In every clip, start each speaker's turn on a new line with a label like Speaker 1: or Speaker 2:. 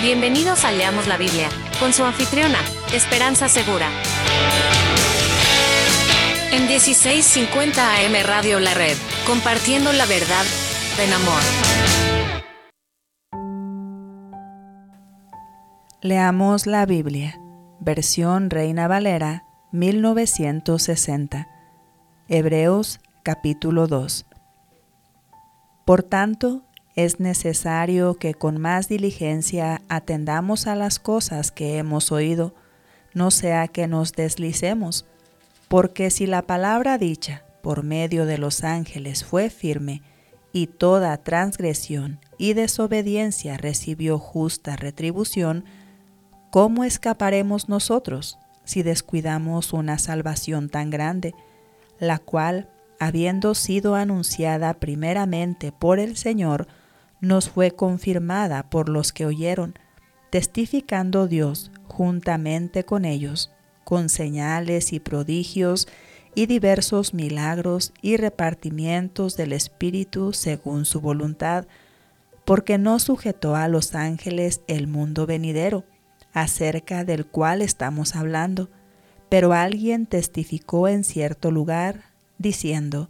Speaker 1: Bienvenidos a Leamos la Biblia, con su anfitriona, Esperanza Segura. En 1650 AM Radio La Red, compartiendo la verdad en amor.
Speaker 2: Leamos la Biblia, versión Reina Valera, 1960. Hebreos, capítulo 2. Por tanto, es necesario que con más diligencia atendamos a las cosas que hemos oído, no sea que nos deslicemos, porque si la palabra dicha por medio de los ángeles fue firme, y toda transgresión y desobediencia recibió justa retribución, ¿cómo escaparemos nosotros si descuidamos una salvación tan grande, la cual, habiendo sido anunciada primeramente por el Señor, nos fue confirmada por los que oyeron, testificando Dios juntamente con ellos, con señales y prodigios y diversos milagros y repartimientos del Espíritu según su voluntad, porque no sujetó a los ángeles el mundo venidero, acerca del cual estamos hablando, pero alguien testificó en cierto lugar, diciendo: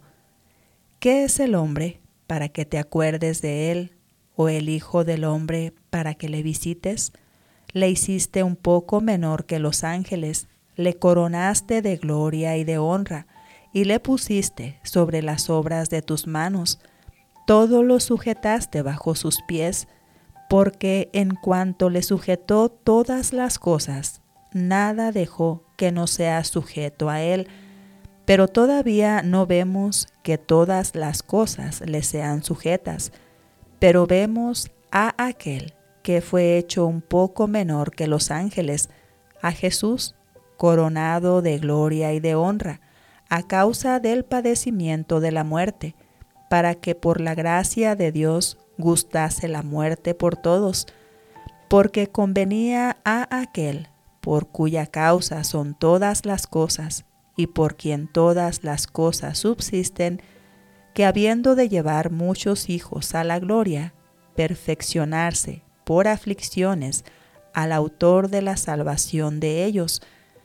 Speaker 2: ¿qué es el hombre para que te acuerdes de él, o el hijo del hombre para que le visites? Le hiciste un poco menor que los ángeles, le coronaste de gloria y de honra, y le pusiste sobre las obras de tus manos. Todo lo sujetaste bajo sus pies, porque en cuanto le sujetó todas las cosas, nada dejó que no sea sujeto a él. Pero todavía no vemos que todas las cosas le sean sujetas, pero vemos a aquel que fue hecho un poco menor que los ángeles, a Jesús, coronado de gloria y de honra, a causa del padecimiento de la muerte, para que por la gracia de Dios gustase la muerte por todos, porque convenía a aquel por cuya causa son todas las cosas, y por quien todas las cosas subsisten, que habiendo de llevar muchos hijos a la gloria, perfeccionarse por aflicciones al autor de la salvación de ellos,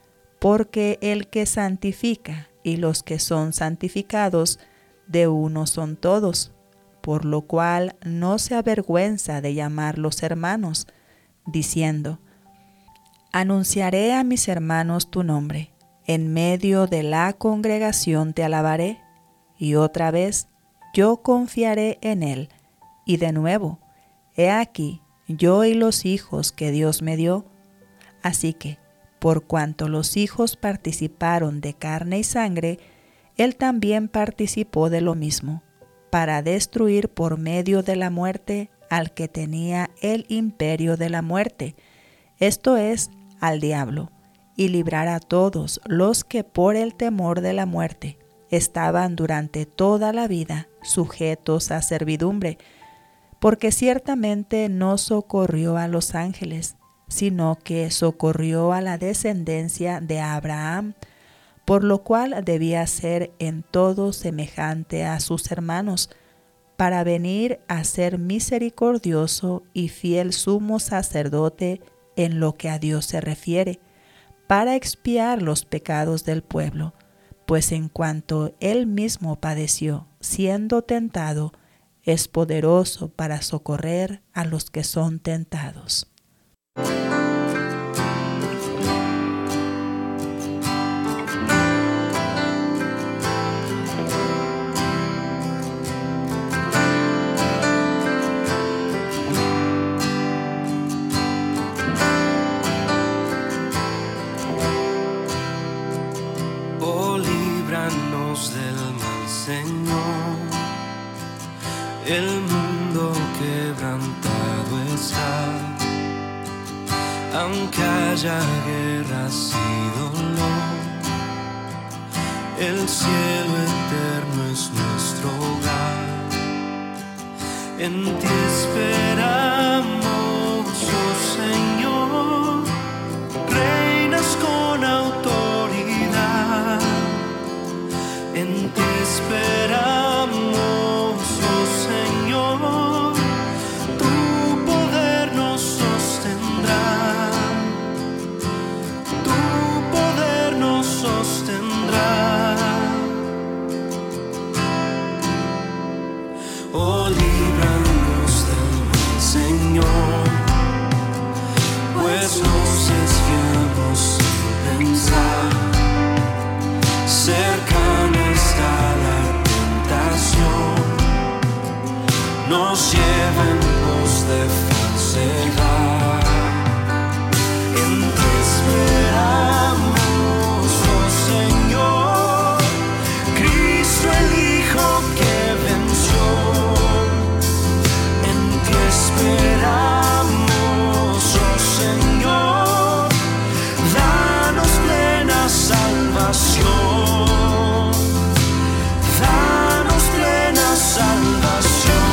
Speaker 2: porque el que santifica y los que son santificados, de uno son todos, por lo cual no se avergüenza de llamarlos hermanos, diciendo: anunciaré a mis hermanos tu nombre, en medio de la congregación te alabaré, y otra vez yo confiaré en él, y de nuevo, he aquí yo y los hijos que Dios me dio. Así que, por cuanto los hijos participaron de carne y sangre, él también participó de lo mismo, para destruir por medio de la muerte al que tenía el imperio de la muerte, esto es, al diablo, y librar a todos los que por el temor de la muerte estaban durante toda la vida sujetos a servidumbre, porque ciertamente no socorrió a los ángeles, sino que socorrió a la descendencia de Abraham, por lo cual debía ser en todo semejante a sus hermanos, para venir a ser misericordioso y fiel sumo sacerdote en lo que a Dios se refiere, para expiar los pecados del pueblo, pues en cuanto él mismo padeció, siendo tentado, es poderoso para socorrer a los que son tentados.
Speaker 3: Del mal, Señor, el mundo quebrantado está, aunque haya guerras y dolor, el cielo eterno es nuestro hogar, en ti esperamos, oh Señor, reinas con autoridad. En ti esperamos, oh Señor, tu poder nos sostendrá. lleva en pos de falsedad. En ti esperamos, oh Señor, Cristo el Hijo que venció. En ti esperamos, oh Señor, danos plena salvación, danos plena salvación.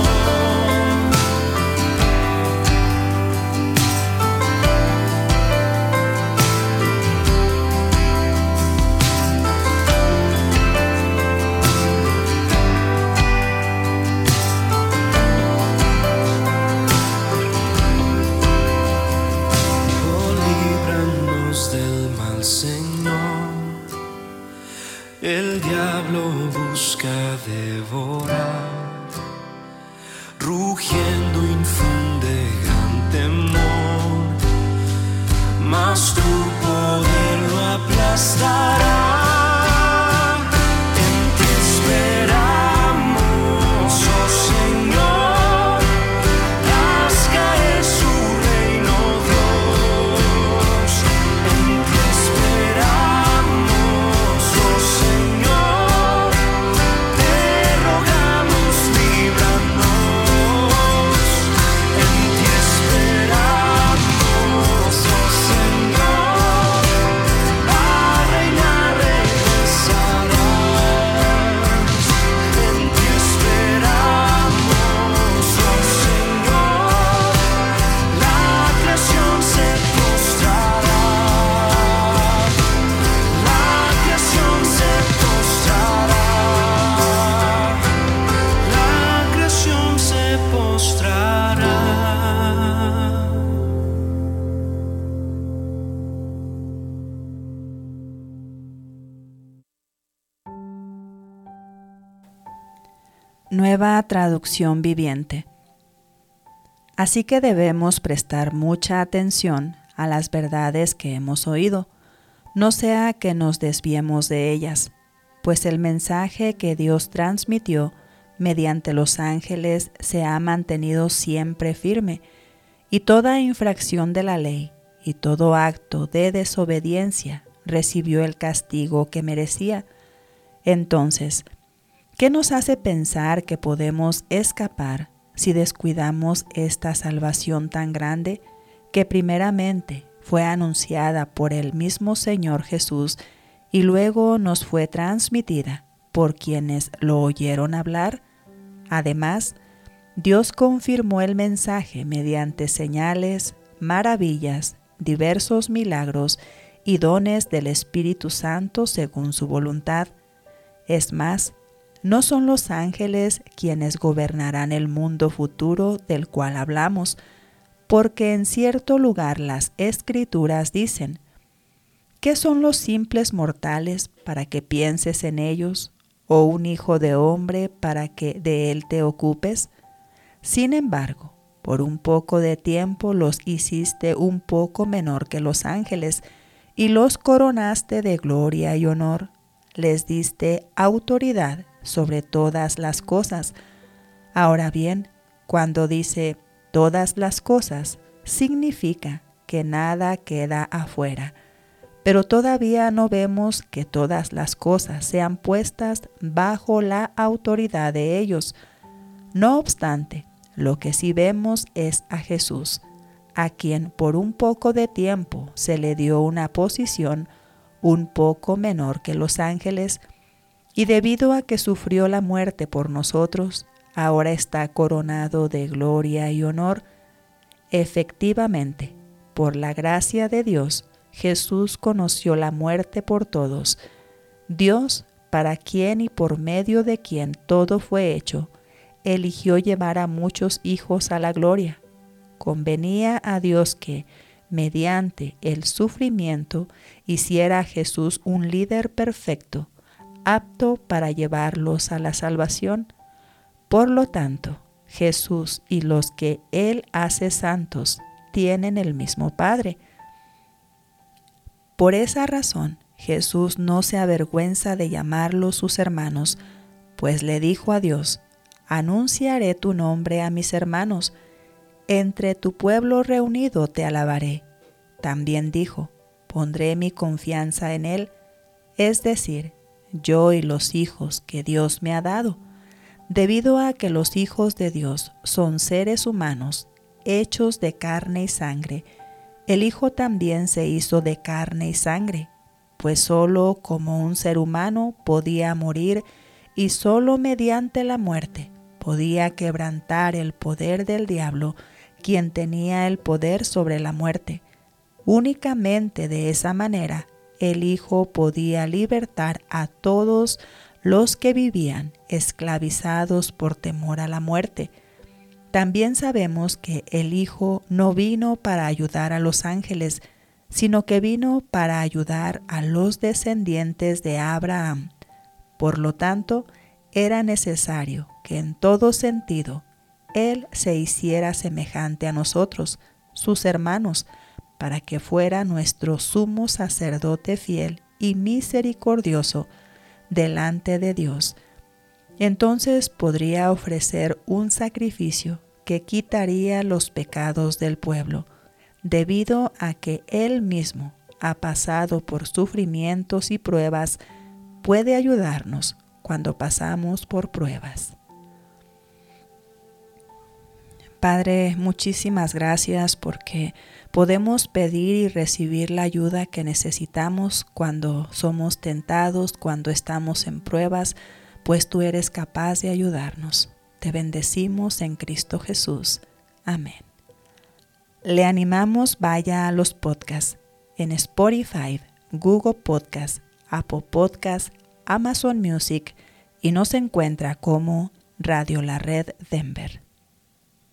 Speaker 3: El diablo busca devorar, rugiendo infunde gran temor, mas tu poder lo aplastará. En ti esperamos, oh Señor, haz caer su reino, Dios. En ti esperamos, oh Señor, te rogamos, líbranos. En ti esperamos, oh Señor, a reinar regresarás. En ti esperamos, oh Señor, la creación se postrará. La creación se postrará. La creación se postrará.
Speaker 2: Nueva traducción viviente. Así que debemos prestar mucha atención a las verdades que hemos oído, no sea que nos desviemos de ellas, pues el mensaje que Dios transmitió mediante los ángeles se ha mantenido siempre firme, y toda infracción de la ley y todo acto de desobediencia recibió el castigo que merecía. Entonces, ¿qué nos hace pensar que podemos escapar si descuidamos esta salvación tan grande que primeramente fue anunciada por el mismo Señor Jesús y luego nos fue transmitida por quienes lo oyeron hablar? Además, Dios confirmó el mensaje mediante señales, maravillas, diversos milagros y dones del Espíritu Santo según su voluntad. Es más, no son los ángeles quienes gobernarán el mundo futuro del cual hablamos, porque en cierto lugar las Escrituras dicen: ¿qué son los simples mortales para que pienses en ellos, o un hijo de hombre para que de él te ocupes? Sin embargo, por un poco de tiempo los hiciste un poco menor que los ángeles, y los coronaste de gloria y honor. Les diste autoridad sobre todas las cosas. Ahora bien, cuando dice todas las cosas, significa que nada queda afuera. Pero todavía no vemos que todas las cosas sean puestas bajo la autoridad de ellos. No obstante, lo que sí vemos es a Jesús, a quien por un poco de tiempo se le dio una posición un poco menor que los ángeles, y debido a que sufrió la muerte por nosotros, ahora está coronado de gloria y honor. Efectivamente, por la gracia de Dios, Jesús conoció la muerte por todos. Dios, para quien y por medio de quien todo fue hecho, eligió llevar a muchos hijos a la gloria. Convenía a Dios que, mediante el sufrimiento, hiciera a Jesús un líder perfecto, apto para llevarlos a la salvación. Por lo tanto, Jesús y los que Él hace santos tienen el mismo Padre. Por esa razón, Jesús no se avergüenza de llamarlos sus hermanos, pues le dijo a Dios: Anunciaré tu nombre a mis hermanos. Entre tu pueblo reunido te alabaré. También dijo, pondré mi confianza en él, es decir, yo y los hijos que Dios me ha dado. Debido a que los hijos de Dios son seres humanos, hechos de carne y sangre, el Hijo también se hizo de carne y sangre, pues solo como un ser humano podía morir y solo mediante la muerte podía quebrantar el poder del diablo, quien tenía el poder sobre la muerte. Únicamente de esa manera el Hijo podía libertar a todos los que vivían esclavizados por temor a la muerte. También sabemos que el Hijo no vino para ayudar a los ángeles, sino que vino para ayudar a los descendientes de Abraham. Por lo tanto, era necesario que en todo sentido Él se hiciera semejante a nosotros, sus hermanos, para que fuera nuestro sumo sacerdote fiel y misericordioso delante de Dios. Entonces podría ofrecer un sacrificio que quitaría los pecados del pueblo, debido a que Él mismo ha pasado por sufrimientos y pruebas, puede ayudarnos cuando pasamos por pruebas. Padre, muchísimas gracias porque podemos pedir y recibir la ayuda que necesitamos cuando somos tentados, cuando estamos en pruebas, pues tú eres capaz de ayudarnos. Te bendecimos en Cristo Jesús. Amén. Le animamos vaya a los podcasts en Spotify, Google Podcasts, Apple Podcasts, Amazon Music y nos encuentra como Radio La Red Denver.